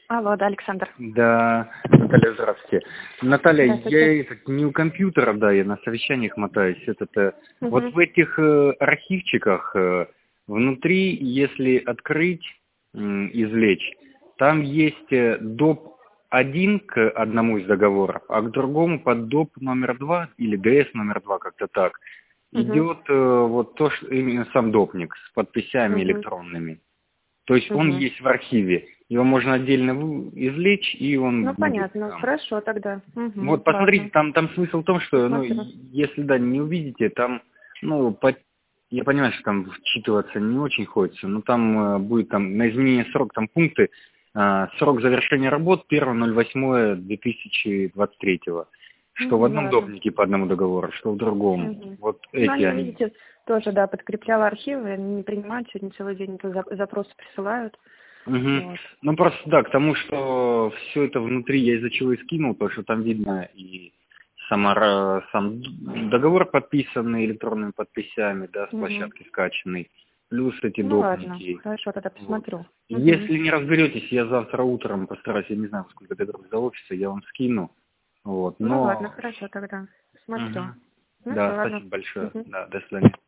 Алло, да, Александр. Да, Наталья, здравствуйте. Наталья, Здравствуйте. я не у компьютера, да, я на совещаниях мотаюсь. Вот Мгм. в этих архивчиках внутри, если открыть, извлечь, там есть доп. 1 к одному из договоров, а к другому под доп. Номер 2 или ДС номер 2, как-то так, Мгм. идет вот то, что именно сам допник с подписями Мгм. электронными. То есть он Мгм. есть в архиве. Его можно отдельно извлечь, и он Ну, будет понятно. там. Хорошо тогда. Мгм. Вот посмотрите, Ладно. там смысл в том, что, Посмотрю. если, да, не увидите, там, я понимаю, что там вчитываться не очень хочется, но там будет там на изменение срок, там пункты, срок завершения работ 1.08.2023, что в Мгм. одном Ладно. допнике по одному договору, что в другом. Мгм. Вот Ну, эти они, они. видите, тоже, да, подкрепляла архивы, они не принимают, сегодня целый день это запросы присылают. Мгм. Вот. Ну просто да, к тому, что все это внутри я из-за чего и скинул, то что там видно и сам договор подписанный электронными подписями, да, с Мгм. площадки скачанный, плюс эти Ну, ладно. допники. Хорошо, тогда Вот. посмотрю. Мгм. Если не разберетесь, я завтра утром постараюсь, я не знаю, сколько доберусь до офиса, я вам скину. Вот. Ну, ладно, Но хорошо тогда. Посмотрю. Мгм. Ну, все, Да, ладно. спасибо большое. Мгм. Да, до свидания.